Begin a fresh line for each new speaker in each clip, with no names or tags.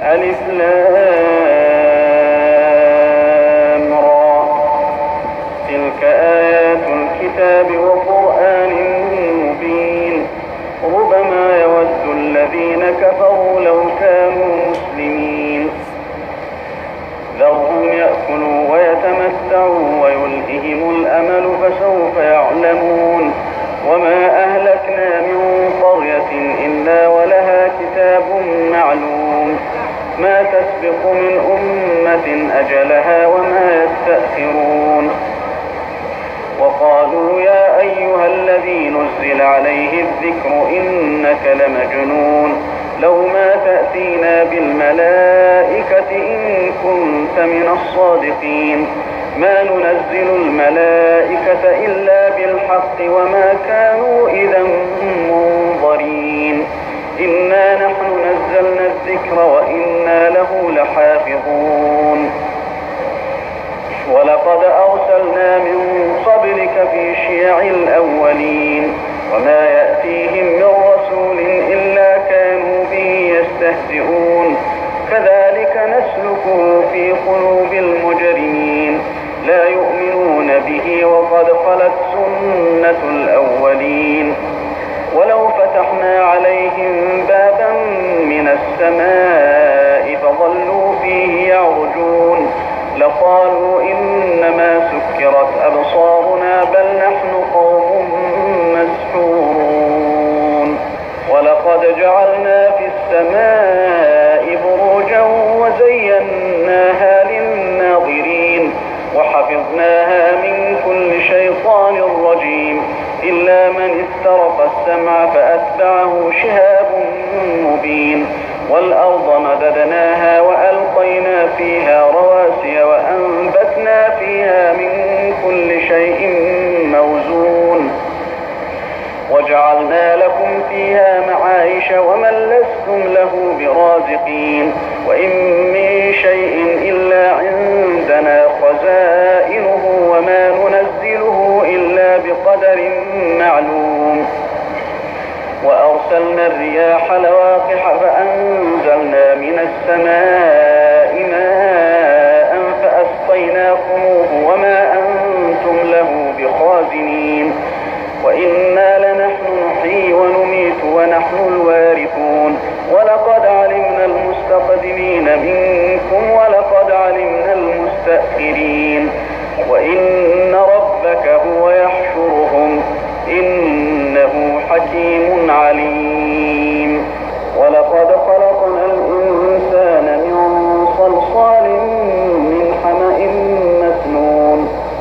ألف لام را. تلك آيات الكتاب وقرآن مبين. ربما يود الذين كفروا لو كانوا مسلمين. ذرهم يأكلوا ويتمتعوا ويلههم الأمل فسوف يعلمون. وما أهلكنا من قرية إلا ولها كتاب معلوم. ما تسبق من أمة أجلها وما يستأخرون. وقالوا يا أيها الذي نزل عليه الذكر إنك لمجنون. لو ما تأتينا بالملائكة إن كنت من الصادقين. ما ننزل الملائكة إلا بالحق وما كانوا إذا منظرين. إنا نحن نزلنا الذكر وإنا له لحافظون. ولقد أرسلنا من قبلك في شيع الأولين. وما يأتيهم من رسول إلا كانوا به يستهزئون. كذلك نسلكه في قلوب المجرمين. لا يؤمنون به وقد خلت سنة الأولين. ولو فتحنا عليهم بابا من السماء فظلوا فيه يعرجون لقالوا إنما سكرت أبصارنا بل نحن قوم مسحورون. ولقد جعلنا في السماء بروجا وزيناها للناظرين وحفظناها من كل شيطان رجيم إلا من استرق السمع فأتبعه شهاب مبين. والأرض مددناها وألقينا فيها رواسي وأنبتنا فيها من كل شيء موزون. وجعلنا لكم فيها معايش ومن لستم له برازقين. وإن من شيء إلا عندنا خزائنه وما ننزله إلا بقدر معلوم. وأرسلنا الرياح لواقح فأنزلنا من السماء ماء فأسقيناكموه وما أنتم له بخازنين. وإنا لنحن نحيي ونميت ونحن الوارثون. ولقد علمنا المستقدمين منكم ولقد علمنا المستأخرين. وإن ربك هو يحشرهم إنه حكيم عليم. ولقد خلقنا الإنسان من صلصال من حمأ مسنون.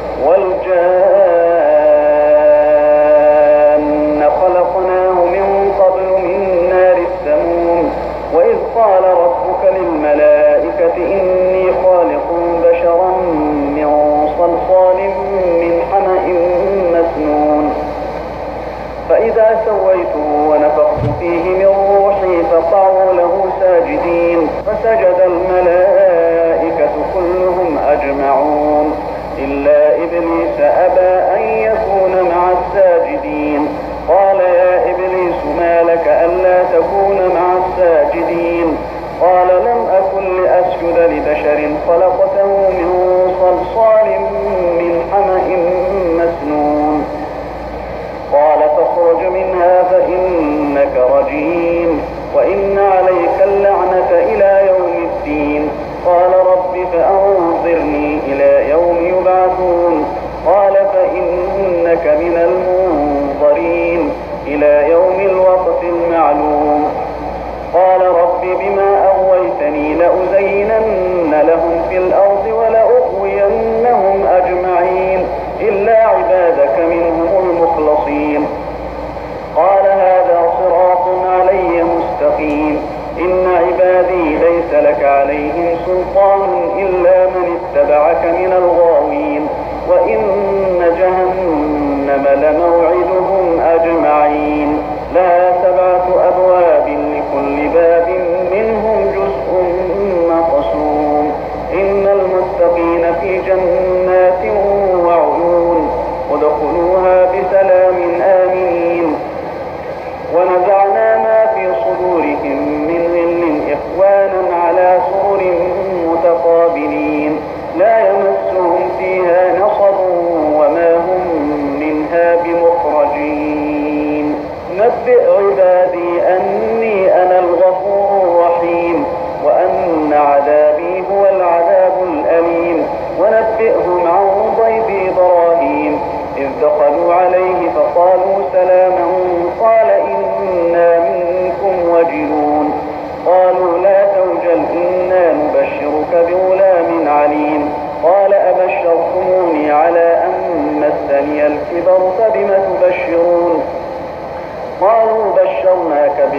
والجان خلقناه من قبل من نار السموم. وإذ قال ربك للملائكة إني خالق بشرا من صلصال من حمأ مسنون. فإذا سويته ونفخت فيه من روحي فقعوا له ساجدين. فسجد الملائكة كلهم أجمعون إلا إبليس أبى أن يكون مع الساجدين. قال يا إبليس ما لك ألا تكون مع الساجدين؟ قال لم أكن لأسجد لبشر خلقته من صلصال من حمأ مسنون. قال فاخرج منها فإنك رجيم وإن عليك اللعنة إلى يوم الدين. قال رب فأنظرني إلى يوم يبعثون. قال فإنك من المنظرين إلى يوم الوقت المعلوم. قال رب بما أغويتني لأزينن لهم في الأرض ولأغوينهم أجمعين إلا عبادك منهم المخلصين. قال هذا صراط علي مستقيم. إن عبادي ليس لك عليهم سلطان إلا من اتبعك من الغاوين. وإن جهنم لموعدهم أجمعين. لها 7 أبواب لكل باب منهم جزء مقسوم. إن المتقين في جنات وعيون ادخلوها بسلام آمنين. ونزعنا ما في صدورهم من غل إخوانا على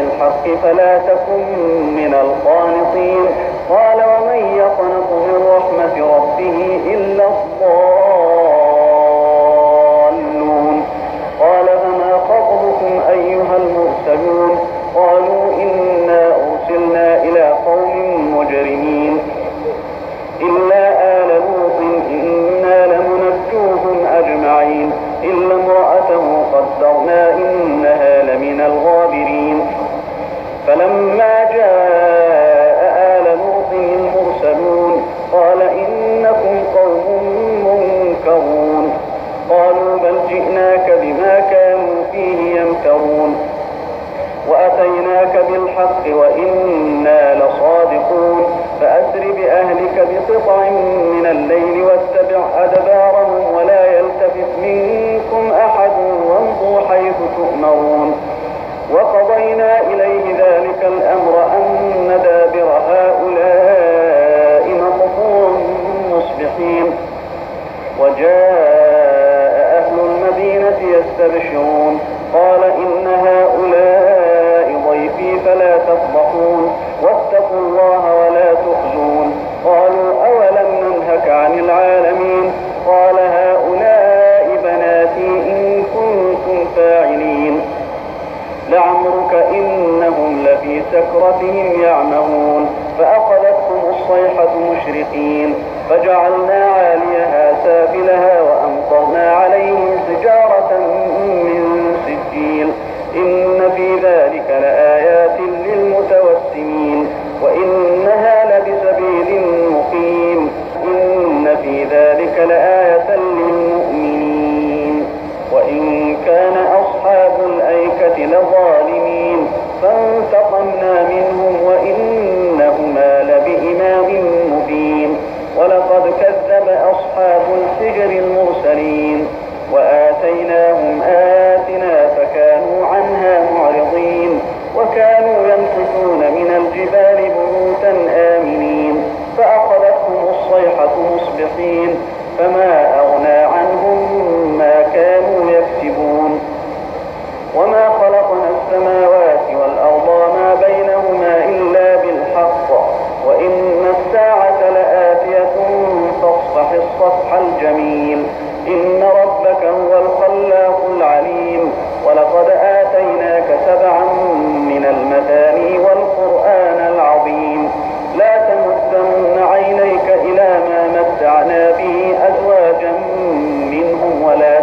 بالحق فلا تكن من القانطين. قال ومن يقنط من رحمة ربه إلا الضالون. قال فما خطبكم أيها المرسلون؟ قالوا إنا أرسلنا إلى قوم مجرمين إلا آل لوط إنا لمنجوهم أجمعين إلا امرأته قدرنا إنها لمن الغابرين. فلما جاء آل لوط المرسلون قال إنكم قوم منكرون. قالوا بل جئناك بما كانوا فيه يمترون وأتيناك بالحق وإنا لصادقون. فأسر بأهلك بقطع من الليل واتبع أدبارهم ولا يلتفت منكم أحد وامضوا حيث تؤمرون. وقضينا إليه ذلك الأمر أن دابر هؤلاء مقطوع مصبحين. وجاء أهل المدينة يستبشرون قال إن هؤلاء ضيفي فلا تفضحون واتقوا الله ولا تخزون. قالوا أولم ننهك عن العالمين؟ قال هؤلاء بناتي إن كنتم فاعلين. لعمرك إنهم لفي سكرتهم يعمهون. فأخذتهم الصيحة مشرقين فجعلنا عاليها سافلها وأمطرنا عليهم حجارة من سجيل. إن في ذلك لآيات للمتوسمين وإنها لبسبيل مقيم. إن في ذلك لآية للمؤمنين. وإن كان أصحاب الأيكة لظالمين فانتقمنا منهم وإنهما لبإمام مبين. ولقد كذب أصحاب الحجر المرسلين وآتيناهم آياتنا فكانوا عنها معرضين. وكانوا ينحتون من الجبال بيوتا آمنين فأخذتهم الصيحة مصبحين فما أغنى عنهم ما كانوا يكسبون. وما خلقنا السماوات والأرض وما بينهما إلا بالحق وإن الساعة لآتية فاصفح الصفح الجميل. إن ربك هو الخلاق العليم. ولقد آتيناك 7 من المثاني والقرآن العظيم. لا تمدن عينيك إلى ما متعنا به أزواجا منهم ولا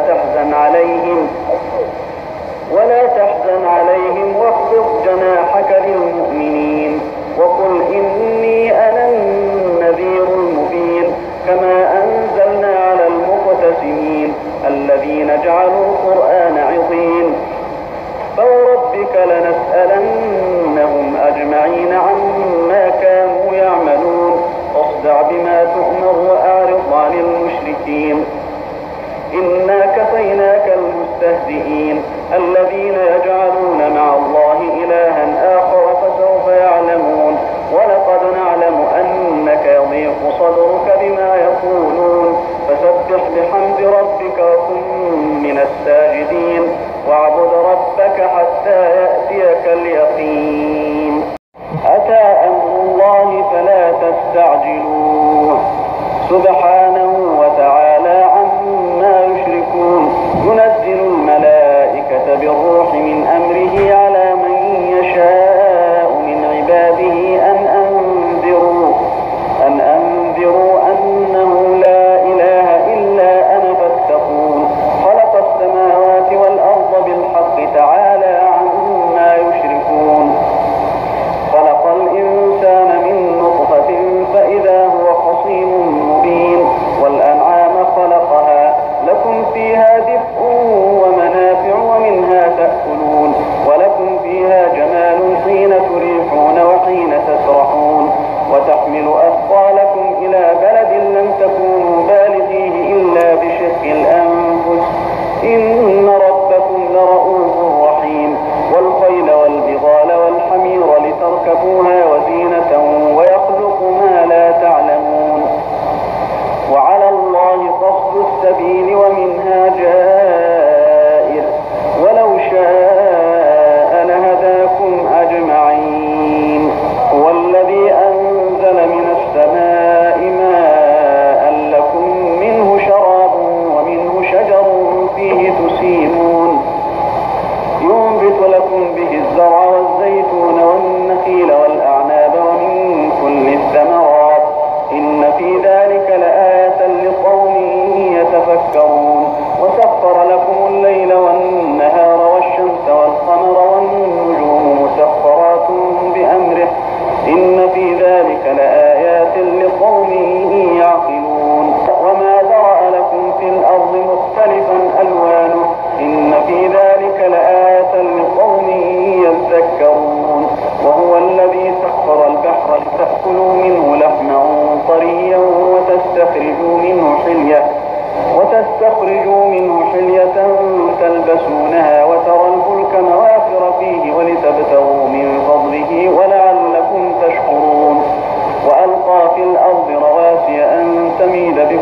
تحزن عليهم واخفض جناحك للمؤمنين. وقل إني أنا النذير المبين. كما أنزلنا على المقتسمين الذين جعلوا القرآن عظيم. فوربك لنسألنهم أجمعين عما كانوا يعملون. فاصدع بما تؤمر وأعرض عن المشركين. إنا كفيناك المستهزئين الذين يجعلون مع الله إلها آخر فسوف يعلمون. ولقد نعلم أنك يضيق صدرك بما يقولون فسبح بحمد ربك وكن من الساجدين. واعبد ربك حتى يأتيك اليقين. أتى أمر الله فلا تستعجلوه سبحانه وتعالى عما يشركون. ينزل الملائكة بالروح من أمره على من يشاء من عباده أن أنذروا أنه لا إله إلا أنا فاتقون. خلق السماوات والأرض بالحق تعالى عما يشركون. خلق الإنسان من نطفة فإذا هو خصيم مبين.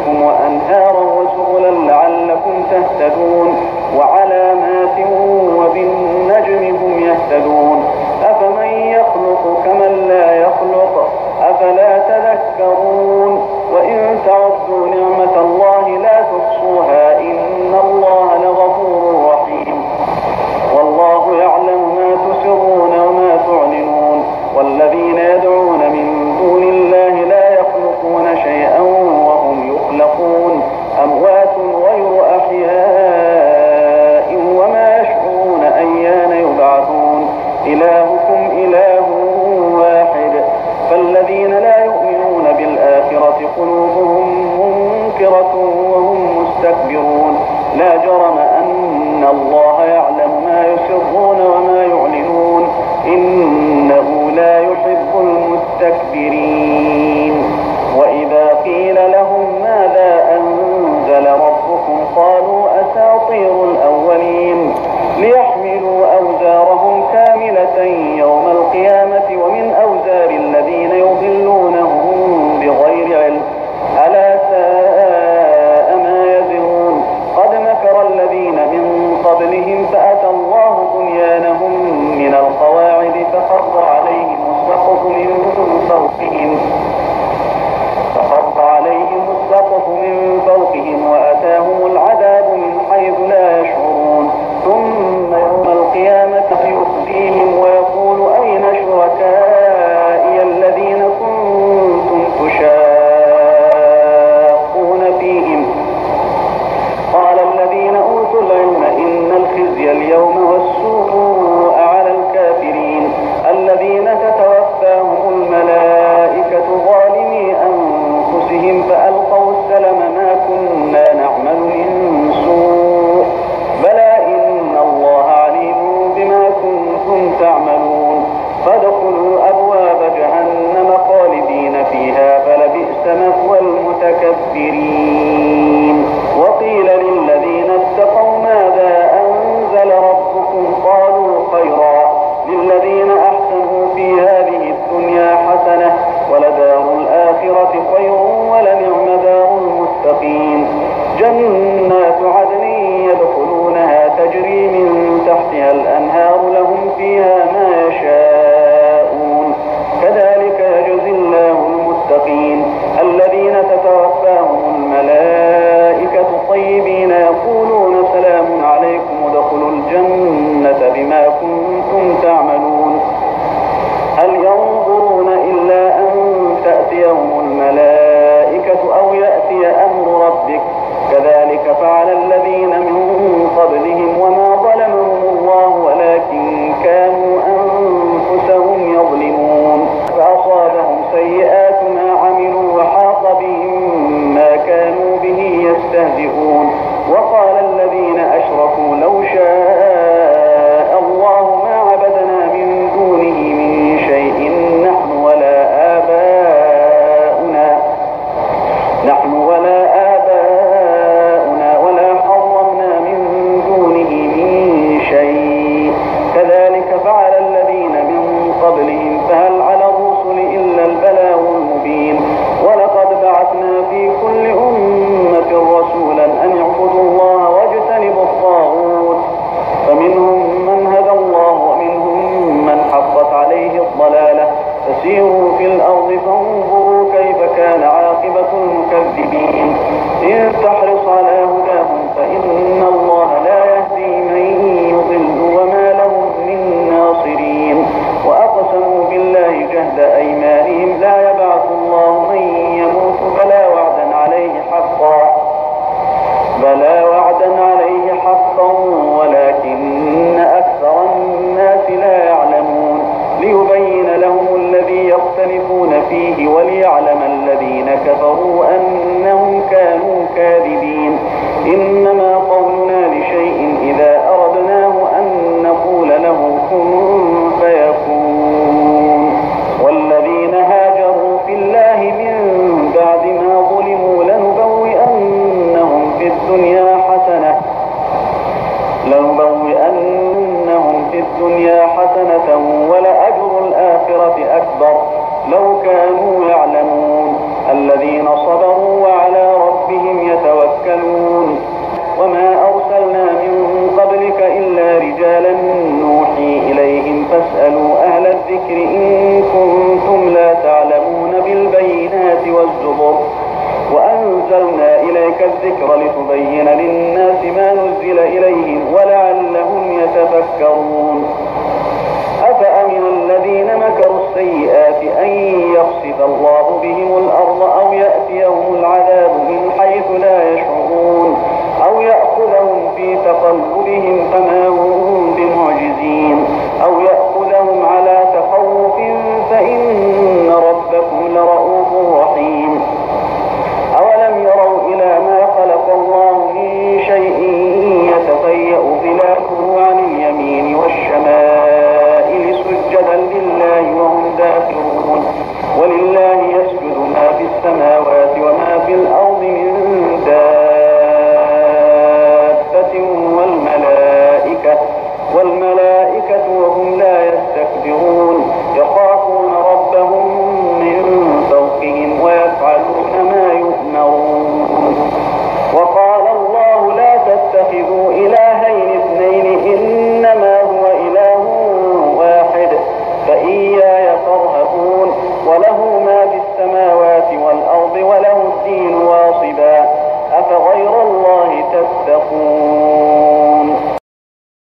لكم وأنهارا وسبلا لعلكم تهتدون وعلامات وبالنجم هم يهتدون أفمن يخلق كمن لا يخلق أفلا تذكرون وإن تعدوا نعمة الله لا تحصوها إن الله لغفور رحيم والله يعلم ما تسرون وما تعلنون والذين يدعون من دون الله لا يخلقون شيئا وهم يخلقون أموات غير أحياء وما يشعرون أيان يبعثون إلهكم إله واحد فالذين لا يؤمنون بالآخرة قلوبهم منكرة وهم مستكبرون لا جرم أن الله يعلم ما يسرون وما يعلنون إنه لا يحب المستكبرين وإذا قيل لهم ماذا أنزل ربكم قالوا أساطير الأولين ليحملوا أوزارهم كاملة يوم القيامة ومن أوزار الذين يضلونهم بغير علم ألا ساء ما يزرون قد مكر الذين من قبلهم فأتى الله بنيانهم من القواعد فخر عليهم السقف من فوقهم وأتاهم العذاب من حيث لا يشعرون ثم يوم القيامة يخزيهم ويقول أين شركائي الذين كنتم تشاقون فيهم قال الذين أوتوا العلم إن الخزي اليوم والسوء على الكافرين الذين تتوفاهم الملائكة ظالمي أنفسهم فألقوا السلم ما كنا نعمل من سوء بلى إن الله عليم بما كنتم تعملون فادخلوا أبواب جهنم خالدين فيها فلبئس مثوى المتكبرين وقيل للذين اتقوا ماذا أنزل ربكم قالوا خيرا للذين أحسنوا في هذه الدنيا حسنة ولدار الآخرة خير ولنعم دار المتقين جنات عدن يدخلونها تجري من تحتها الأنهار لهم فيها ما يشاءون كذلك يجزي الله المتقين الذين تتوفاهم الملائكة طيبين يقولون سلام عليكم ادخلوا الجنة بما كنتم تعملون هل ينظرون إلا أن تأتيهم الملائكة أو يأتي أمر ربك كذلك فعل الذين من قبلهم وما ظلمهم الله ولكن كانوا أنفسهم يظلمون فأصابهم سيئات ما عملوا وحاق بهم ما كانوا به يستهزئون وقال الذين أشركوا لو شاء الله ما عبدنا من دونه من شيء نحن ولا آباؤنا ولا حرمنا من دونه من شيء كذلك فعل الذين من قبلهم فهل على الرسل إلا البلاغ المبين ولقد بعثنا في كل أمة رسولا أن اعبدوا الله واجتنبوا الطاغوت فمنهم من هدى الله ومنهم من حقت عليه الضلالة فسيروا في الأرض فانظروا كيف كان عاقبة المكذبين إن تحرص على هداهم فإن الله لا يهدي من يضل وما لهم من ناصرين وأقسموا بالله جهد أيمانهم لا يبعث الله من يموت بلى وعدا عليه حقا ولكن أكثر الناس لا يعلمون ليبين لهم الذي يختلفون فيه وليعلم الذين كفروا أنهم كانوا كاذبين إنما قولنا لشيء إذا أردناه أن نقول له كن فيكون والذين هاجروا في الله من بعد ما ظلموا لنبوئنهم في الدنيا حسنة ولأجر الآخرة أكبر لو كانوا يعلمون الذين صبروا وعلى ربهم الذكر لتبين للناس ما نزل إليهم ولعلهم يتفكرون. أفأمن الذين مكروا السيئات أن يخسف الله بهم الأرض أو يأتيهم العذاب من حيث لا يشعرون أو يأخذهم في تقلبهم فما هم بمعجزين أو يأخذهم على تخوف فإن ربكم لرؤوف رحيم. أولم يروا إلى ما خلق الله من شيء يتفيأ ظلاله عن اليمين والشمائل سجدا لله وهم داخرون. ولله يسجد ما في السماوات وما في الأرض من دابة والملائكة وهم لا يستكبرون يخافون ربهم من فوقهم ويفعلون ما يؤمرون. وقال الله لا تتخذوا إلهين اثنين إنما هو إله واحد فإياي فارهبون. وله ما في السماوات والأرض وله الدين واصبا أفغير الله تتقون.